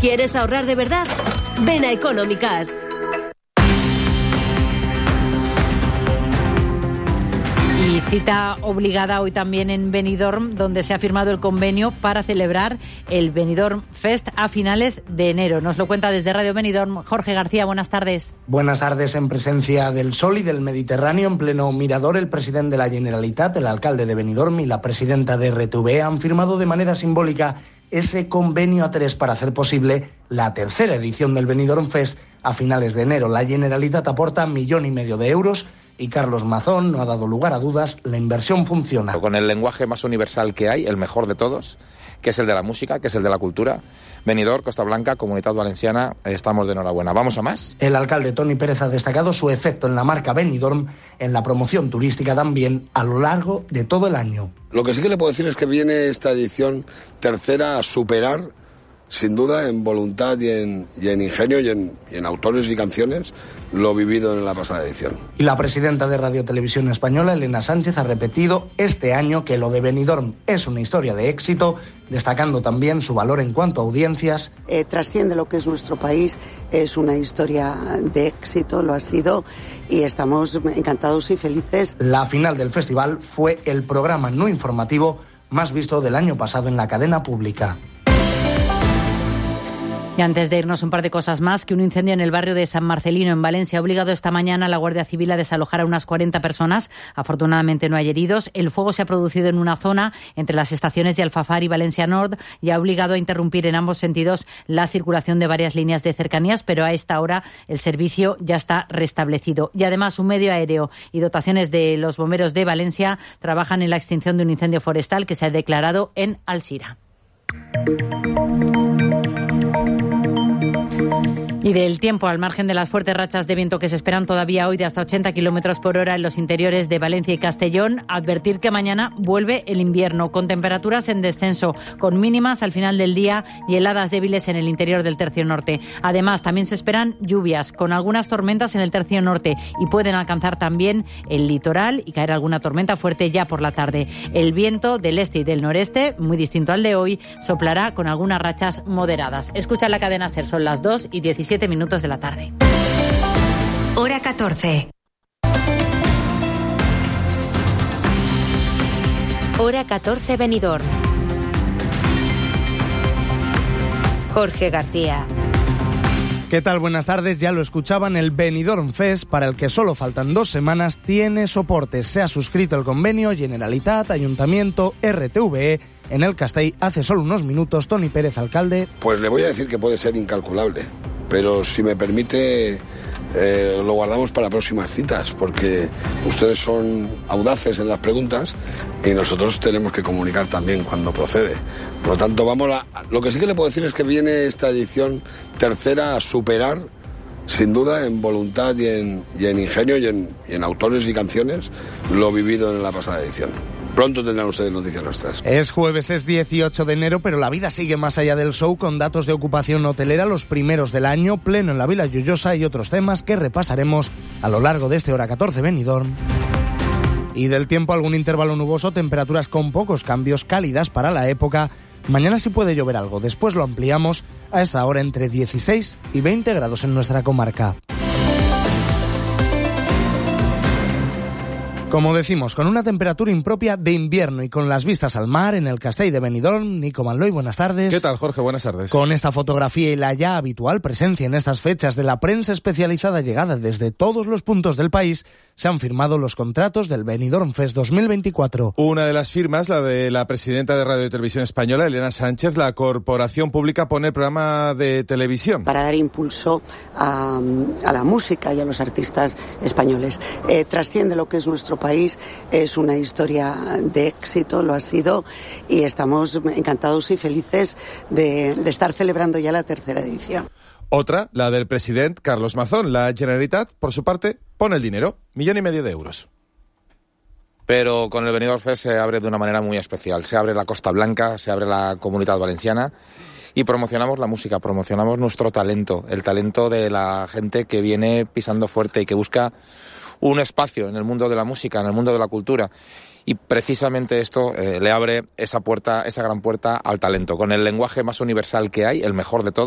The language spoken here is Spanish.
¿Quieres ahorrar de verdad? Ven a Económicas. Y cita obligada hoy también en Benidorm, donde se ha firmado el convenio para celebrar el Benidorm Fest a finales de enero. Nos lo cuenta desde Radio Benidorm Jorge García. Buenas tardes. Buenas tardes. En presencia del sol y del Mediterráneo, en pleno mirador, el presidente de la Generalitat, el alcalde de Benidorm y la presidenta de RTV han firmado de manera simbólica ese convenio a tres para hacer posible la tercera edición del Benidorm Fest a finales de enero. La Generalitat aporta 1,5 millones de euros y Carlos Mazón no ha dado lugar a dudas, la inversión funciona. Con el lenguaje más universal que hay, el mejor de todos, que es el de la música, que es el de la cultura. Benidorm, Costa Blanca, Comunitat Valenciana, estamos de enhorabuena. ¿Vamos a más? El alcalde Toni Pérez ha destacado su efecto en la marca Benidorm, en la promoción turística también, a lo largo de todo el año. Lo que sí que le puedo decir es que viene esta edición tercera a superar, sin duda, en voluntad y en ingenio y en autores y canciones, lo vivido en la pasada edición. Y la presidenta de Radio Televisión Española, Elena Sánchez, ha repetido este año que lo de Benidorm es una historia de éxito, destacando también su valor en cuanto a audiencias. Trasciende lo que es nuestro país, es una historia de éxito, lo ha sido, y estamos encantados y felices. La final del festival fue el programa no informativo más visto del año pasado en la cadena pública. Y antes de irnos, un par de cosas más. Que un incendio en el barrio de San Marcelino, en Valencia, ha obligado esta mañana a la Guardia Civil a desalojar a unas 40 personas. Afortunadamente no hay heridos. El fuego se ha producido en una zona entre las estaciones de Alfafar y Valencia Nord y ha obligado a interrumpir en ambos sentidos la circulación de varias líneas de cercanías, pero a esta hora el servicio ya está restablecido. Y además, un medio aéreo y dotaciones de los bomberos de Valencia trabajan en la extinción de un incendio forestal que se ha declarado en Alsira. Y del tiempo, al margen de las fuertes rachas de viento que se esperan todavía hoy de hasta 80 kilómetros por hora en los interiores de Valencia y Castellón, advertir que mañana vuelve el invierno, con temperaturas en descenso, con mínimas al final del día y heladas débiles en el interior del tercio norte. Además, también se esperan lluvias, con algunas tormentas en el tercio norte, y pueden alcanzar también el litoral y caer alguna tormenta fuerte ya por la tarde. El viento del este y del noreste, muy distinto al de hoy, soplará con algunas rachas moderadas. Escucha la cadena SER, son las 2:17 minutos de la tarde. Hora 14. Hora 14 Benidorm. Jorge García. ¿Qué tal? Buenas tardes. Ya lo escuchaban, el Benidorm Fest, para el que solo faltan 2 semanas, tiene soporte. Se ha suscrito el convenio Generalitat, Ayuntamiento, RTV. En el Castell, hace solo unos minutos, Toni Pérez, alcalde. Pues le voy a decir que puede ser incalculable, pero si me permite, lo guardamos para próximas citas, porque ustedes son audaces en las preguntas y nosotros tenemos que comunicar también cuando procede. Por lo tanto, lo que sí que le puedo decir es que viene esta edición tercera a superar, sin duda, en voluntad y en ingenio y en autores y canciones, lo vivido en la pasada edición. Pronto tendrán ustedes noticias nuestras. Es jueves, es 18 de enero, pero la vida sigue más allá del show, con datos de ocupación hotelera, los primeros del año, pleno en la Vila Lloyosa y otros temas que repasaremos a lo largo de este Hora 14 Benidorm. Y del tiempo, algún intervalo nuboso, temperaturas con pocos cambios, cálidas para la época. Mañana sí puede llover algo, después lo ampliamos a esta hora entre 16 y 20 grados en nuestra comarca. Como decimos, con una temperatura impropia de invierno y con las vistas al mar en el Castell de Benidorm. Nico Manloy, buenas tardes. ¿Qué tal, Jorge? Buenas tardes. Con esta fotografía y la ya habitual presencia en estas fechas de la prensa especializada llegada desde todos los puntos del país, se han firmado los contratos del Benidorm Fest 2024. Una de las firmas, la de la presidenta de Radio y Televisión Española, Elena Sánchez. La corporación pública pone el programa de televisión. Para dar impulso a la música y a los artistas españoles. Trasciende lo que es nuestro país, es una historia de éxito, lo ha sido, y estamos encantados y felices de estar celebrando ya la tercera edición. Otra, la del presidente Carlos Mazón. La Generalitat, por su parte, pone el dinero, 1,5 millones de euros. Pero con el Benidorm Fest se abre de una manera muy especial. Se abre la Costa Blanca, se abre la Comunitat Valenciana y promocionamos la música, promocionamos nuestro talento, el talento de la gente que viene pisando fuerte y que busca un espacio en el mundo de la música, en el mundo de la cultura. Y precisamente esto le abre esa puerta, esa gran puerta al talento, con el lenguaje más universal que hay, el mejor de todos.